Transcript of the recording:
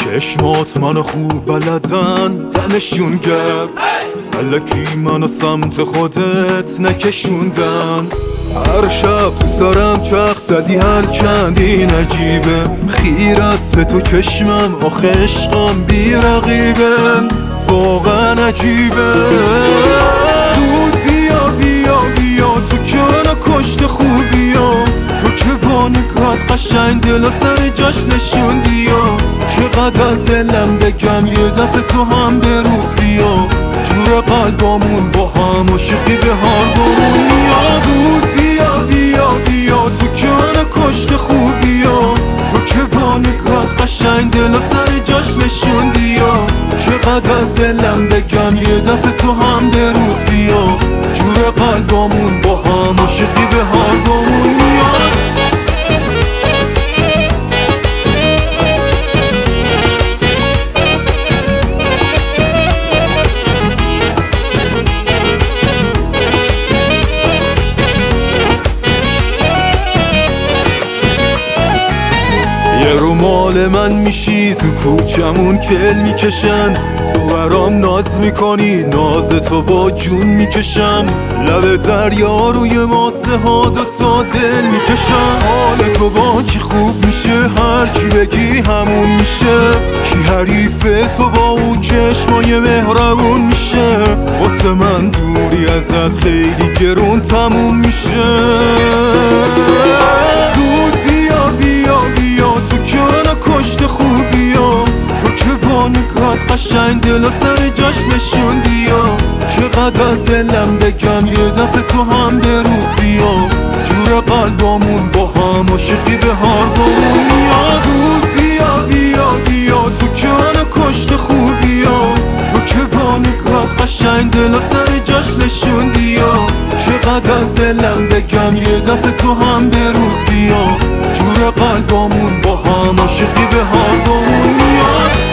چشمات منو خوب بلدن دمشون گرد، الکی منو سمت خودت نکشوندن. هر شب تو سرم چرخ زدی هر چندی نجیبه، خیر است به تو چشمم آخه عشقم بی رقیبه، واقعا عجیبه. زود بیا بیا بیا تو که منو کشت خوبیا، تو که با نگاهت قشنگ دل سر جاش نشوندی. چقدر از دلم بگم یه دفعه تو هم به روز بیا، جور قلبامون با هم عاشقی به هر دومون میاد. زود بیا بیا بیا تو که منو کشت خوبیا، تو که با نگاهت قشنگ دل سر جاش نشوندی. چقدر از دلم بگم یه دفعه تو هم به روز بیا، جور قلبامون با هم عاشقی به هر دومون میاد. یه رومال من میشی تو کوچمون کل میکشن، تو برام ناز میکنی ناز تو با جون میکشم. لب دریا روی ماسه ها دوتا دل میکشن، حال تو با کی خوب میشه هرچی بگی همون میشه. کی حریف تو با اون چشمای مهربون میشه، واسه من دوری ازت خیلی گرون تموم میشه. زود بیا بیا بیا تو که منو کشت خوبیا، تو که با نگاهت قشنگ دل سر جاش نشوندی. چقدر از دلم بگم یه دفعه تو هم به روز بیا، جور قلبامون با هم عاشقی به هر دومون میاد. زود بیا بیا بیا تو که منو کشت خوبیا، تو که با نگاهت قشنگ دل سر جاش نشوندی. چقدر از دلم بگم یه دفعه تو هم به روز بیا، جور قلبامون با هم عاشقی به هر دومون میاد.